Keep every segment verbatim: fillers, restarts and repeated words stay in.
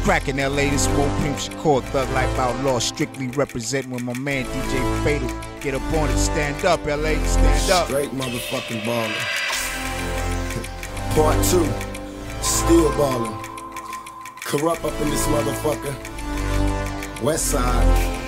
cracking L A, this Mo Pimp Shakur, Thug Life Outlaw, strictly representing with my man D J Fatal. Get up on it, stand up, L A, stand up. Straight motherfucking ballin'. Part two, still ballin'. Corrupt up in this motherfucker. West side.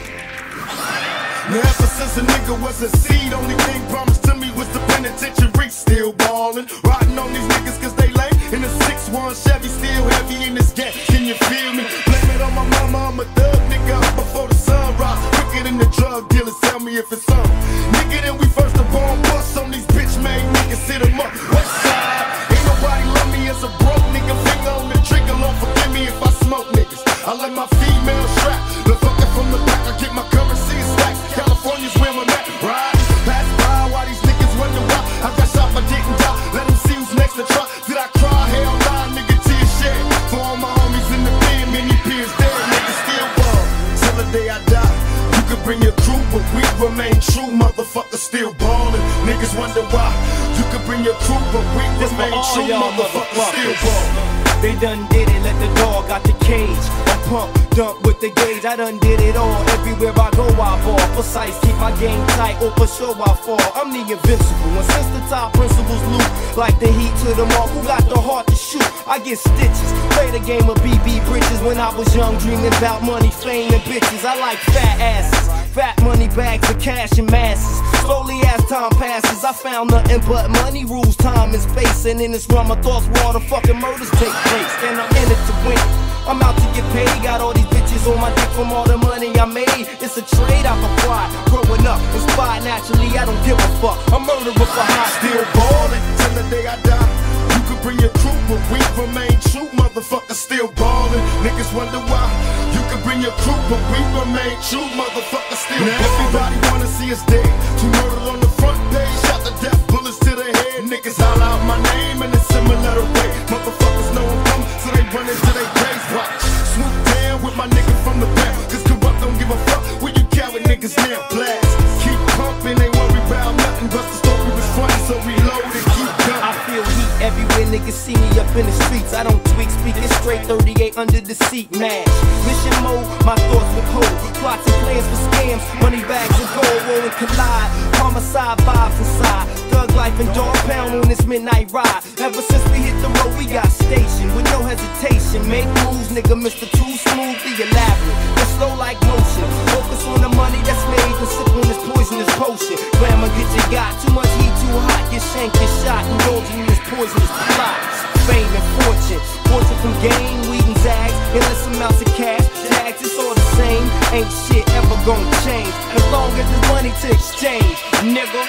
Now ever since a nigga was a seed, only thing promised to me was the penitentiary. Still ballin', riding on these niggas cause they lame. In the six one Chevy, still heavy in this gap. Can you feel me? Blame it on my mama, I'm a thug nigga up before the sun rise. Quicker than the drug dealers, tell me if it's on. Nigga, then we first the born bust on these bitch made niggas, hit them up. West side, ain't nobody love me as a broke nigga. Finger on the trigger, Lord forgive me if I smoke niggas. I let my female strap, the fucker from the back, I get my currency in stacks. California's where I'm at, right? Pass by while these niggas wonder why I got shot but didn't die. Let them see who's next to try. Did I cry? Hell nah, nigga, tears shed. For all my homies in the pen, many peers dead, niggas still ball. Till the day I die, you can bring your crew, but we remain true, motherfuckers still ballin'. Niggas wonder why. You can bring your crew, but we remain true, motherfuckers still ballin'. They done did it, let the dog out the cage. I pump, dump with the gauge, I done did it all. Everywhere I go I ball, precise, keep my game tight, or for sure I fall. I'm the invincible, and since the top principles loop, like the heat to the mark, who got the heart to shoot? I get stitches, play the game of B B bridges. When I was young, dreaming about money, fame, and bitches. I like fat asses, fat money bags of cash and masses. Slowly as time passes, I found nothing but money rules, time and space. And in this realm, my thoughts where all the fucking murders take place. And I'm in it to win, I'm out to get paid. Got all these bitches on my dick from all the money I made. It's a trade off of pride, growing up, inspired naturally, I don't give a fuck. I'm murderer for high. Still ballin' till the day I die. You can bring your crew, but we remain true, motherfuckers still ballin'. Niggas wonder why. You can bring your crew, but we remain true, motherfuckers still ballin'. Now everybody wanna see us dead. Two murders on the front page, shot to death, bullets to the head. Niggas holler out my name in a similar way. Motherfuckers know I'm coming, so they run into their graves. Watch, swoop down with my nigga from the back. Cause Corrupt don't give a fuck where you carry niggas now. Blast, keep pumping, ain't worry about nothing. But the story was funny, so reload and keep coming. I feel heat everywhere niggas see me up in the streets. I don't tweak, speaking straight, thirty-eight under the seat, mash. Mission mode, my thoughts withhold. Plots and plans for scams, money bags and gold roll and collide. Homicide vibes inside, thug life and dog pound on this midnight ride. Ever since we hit the road, we got stationed with no hesitation. Make moves, nigga, Mister Too Smooth, the elaborate. It's slow like motion. Focus on the money that's made and sip on this poisonous potion. Glamour get you got, too much heat, too hot. Get shanked, get shot, indulging in this poisonous plots. Fame and fortune, fortune from game, weed and zags, endless amounts of cash. Tags, it's all the same, ain't shit ever gonna change as long as there's money to exchange, nigga.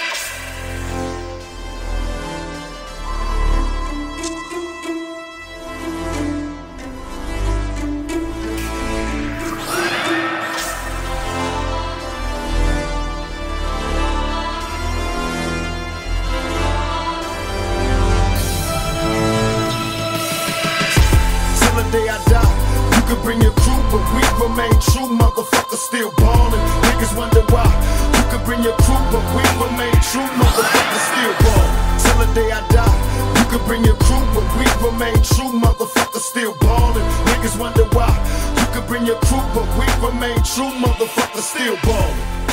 Day I die, you can bring your crew, but we remain true, motherfuckers still ballin'. Niggas wonder why. You can bring your crew, but we remain true, motherfuckers still ballin'. Till the day I die, you can bring your crew, but we remain true, motherfuckers still ballin'. Niggas wonder why. You can bring your crew, but we remain true, motherfuckers still ballin'.